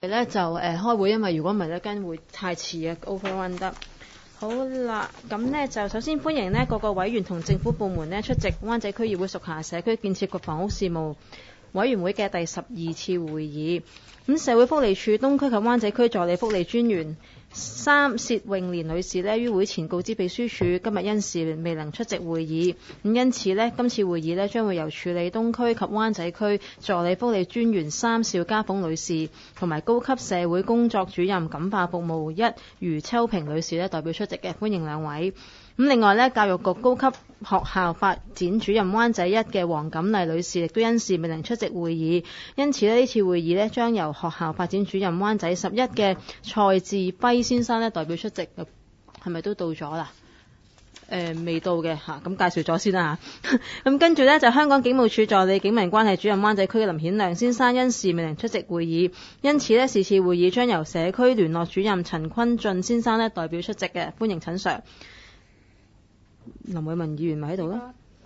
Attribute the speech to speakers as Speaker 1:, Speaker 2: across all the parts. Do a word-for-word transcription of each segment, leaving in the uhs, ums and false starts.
Speaker 1: 咧就誒、呃、開會，因為如果唔係咧，跟會太遲啊 overrun 得。好啦，咁呢就首先歡迎呢各個委員同政府部門呢出席灣仔區議會屬下社區建設及房屋事務委員會嘅第十二次會議。咁社會福利署東區及灣仔區助理福利專員三薛詠蓮女士呢於會前告知秘書處，今日因事未能出席會議。咁因此呢，今次會議呢將會由處理東區及灣仔區助理福利專員三邵家鳳女士同埋高級社會工作主任感化服務一余秋萍女士呢代表出席嘅，歡迎兩位。咁另外呢，教育局高級學校發展主任灣仔一嘅黃錦麗女士亦都因事未能出席會議，因此呢，呢次會議呢將由學校發展主任灣仔十一嘅蔡志輝先生呢代表出席，係咪都到咗啦？誒、呃、未到嘅嚇，咁、啊、介紹咗先啦嚇。咁跟住呢，就香港警務處助理警民關係主任灣仔區嘅林顯亮先生因事未能出席會議，因此呢，是次會議將由社區聯絡主任陳坤進先生呢代表出席嘅，歡迎陳 Sir。林偉文議員咪喺度咯。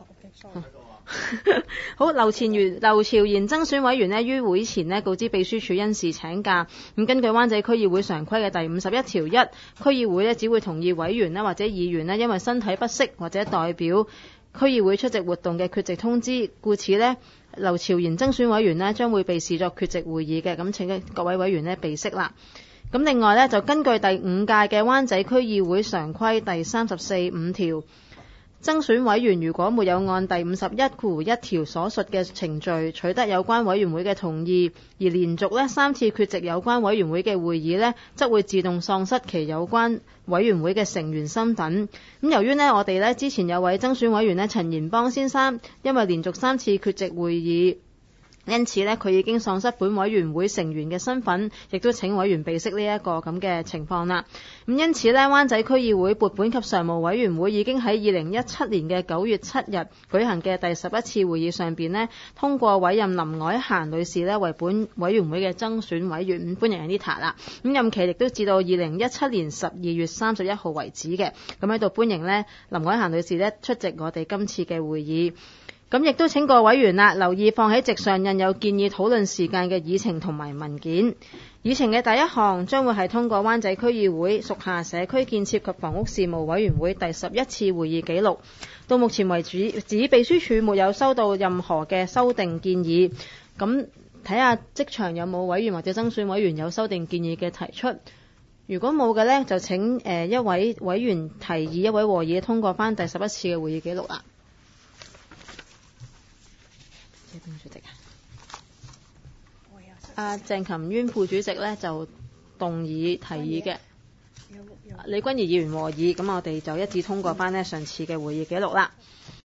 Speaker 1: 好，劉前元劉朝賢爭選委員呢於會前呢告知秘書處因事請假。咁根據灣仔區議會常規嘅第五十一條一，區議會呢只會同意委員呢或者議員呢因為身體不適或者代表區議會出席活動嘅缺席通知，故此呢，劉朝賢爭選委員呢將會被視作缺席會議嘅。咁請各位委員呢備悉啦。咁另外呢，就根據第五屆嘅灣仔區議會常規第三十四五條，爭選委員如果沒有按第五十一括一條所述嘅程序取得有關委員會嘅同意，而連續呢三次缺席有關委員會嘅會議呢，則會自動喪失其有關委員會嘅成員身份。咁由於呢，我哋呢之前有位爭選委員呢陳賢邦先生，因為連續三次缺席會議，因此呢，佢已經喪失本委員會成員嘅身份，亦都請委員備悉呢一個咁嘅情況啦。咁因此呢，灣仔區議會撥本及常務委員會已經喺二零一七年嘅九月七日舉行嘅第十一次會議上邊呢，通過委任林凱嫻女士呢為本委員會嘅爭選委員，歡迎 Anita 啦。咁任期亦都至到二零一七年十二月三十一號為止嘅。咁喺度歡迎呢林凱嫻女士呢出席我哋今次嘅會議。咁亦都請各位委員啦，留意放喺席上印有建議討論時間嘅議程同埋文件。議程嘅第一項將會係通過灣仔區議會屬下社區建設及房屋事務委員會第十一次會議記錄。到目前為止，指秘書處沒有收到任何嘅修訂建議。咁睇下即場有冇委員或者爭選委員有修訂建議嘅提出。如果冇嘅呢，就請誒一位委員提議一位和議通過翻第十一次嘅會議記錄啦。主席啊，鄭琴淵副主席呢就動議提議嘅，李君儀議員和議，咁我哋就一致通過翻呢上次嘅會議記錄啦。